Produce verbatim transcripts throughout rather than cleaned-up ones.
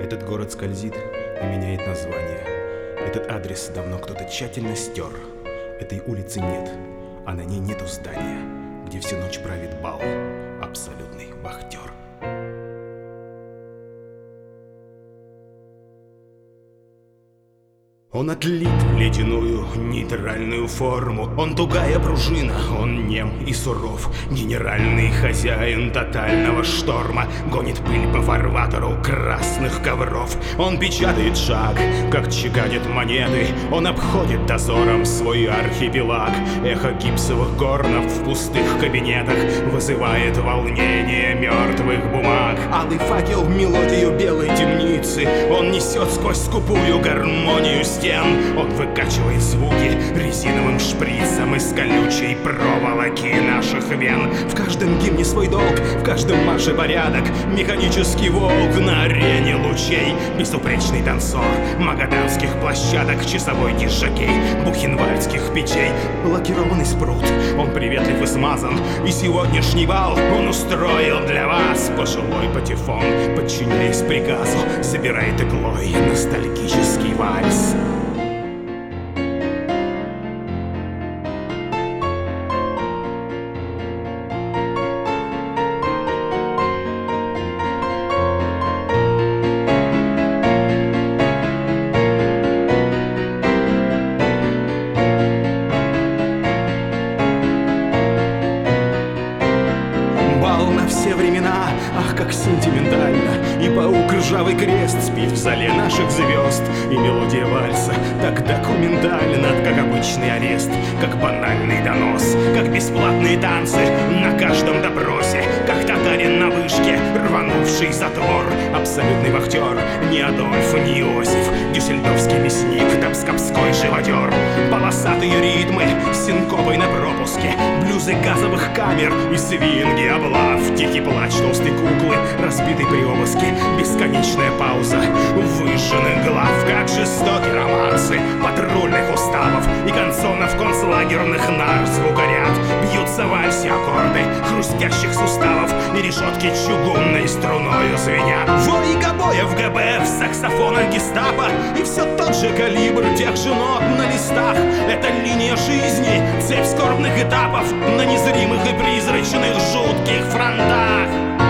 Этот город скользит и меняет название. Этот адрес давно кто-то тщательно стер. Этой улицы нет, а на ней нету здания, где всю ночь правит бал. Абсолютный вахтер. Он отлит в ледяную нейтральную форму. Он тугая пружина, он нем и суров. Генеральный хозяин тотального шторма гонит пыль по фарватеру красных ковров. Он печатает шаг, как чеканит монеты. Он обходит дозором свой архипелаг. Эхо гипсовых горнов в пустых кабинетах вызывает волнение мертвых бумаг. Алый факел в мелодию белой темницы он несет сквозь скупую гармонию стен. Он выкачивает звуки резиновым шприцем из колючей проволоки наших вен. В каждом гимне свой долг, в каждом марше порядок. Механический волк на арене лучей. Безупречный танцор магаданских площадок. Часовой дизжокей бухенвальдских печей. Лакированный спрут, он приветлив и смазан. И сегодняшний бал он устроил для вас. Пожилой патефон, подчиняясь приказу, собирает иглой ностальгический вальс. Все времена, ах, как сентиментально. И паук ржавый крест спит в зале наших звезд. И мелодия вальса так документальна, как обычный арест, как банальный донос, как бесплатные танцы на каждом допросе, как татарин на вышке, рванувший затвор. Абсолютный вахтер, не Адольф, не Иосиф, дюссельдорфский мясник, топскопской живодер. Полосатые ритмы с синкопой на пропуске, блюзы газовых камер и свинги облав. Тихий плач толстой куклы, разбитой при обыске, бесконечная пауза выжженных глав. Как жестоки романсы патрульных уставов и концонов концлагерных нар. Звукоряд бьются в вальсе аккорды хрустящих суставов, и решетки чугунной струною звенят. Вой гобоев ГБФ, саксофонах гестапо, и все тот же калибр тех же нот на листах. Это линия жизни, цепь скорбных этапов на незримых и призрачных жутких фронтах.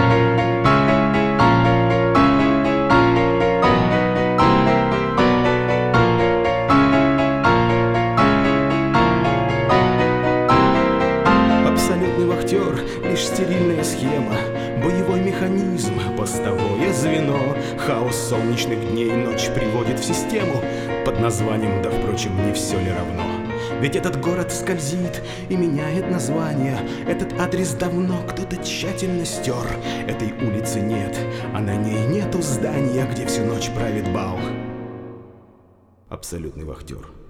Абсолютный вахтер — лишь стерильная схема, боевой механизм, постовое звено. Хаос солнечных дней ночь приводит в систему под названием, да впрочем, не все ли равно. Ведь этот город скользит и меняет название. Этот адрес давно кто-то тщательно стер. Этой улицы нет, а на ней нету здания, где всю ночь правит бал. Абсолютный вахтер.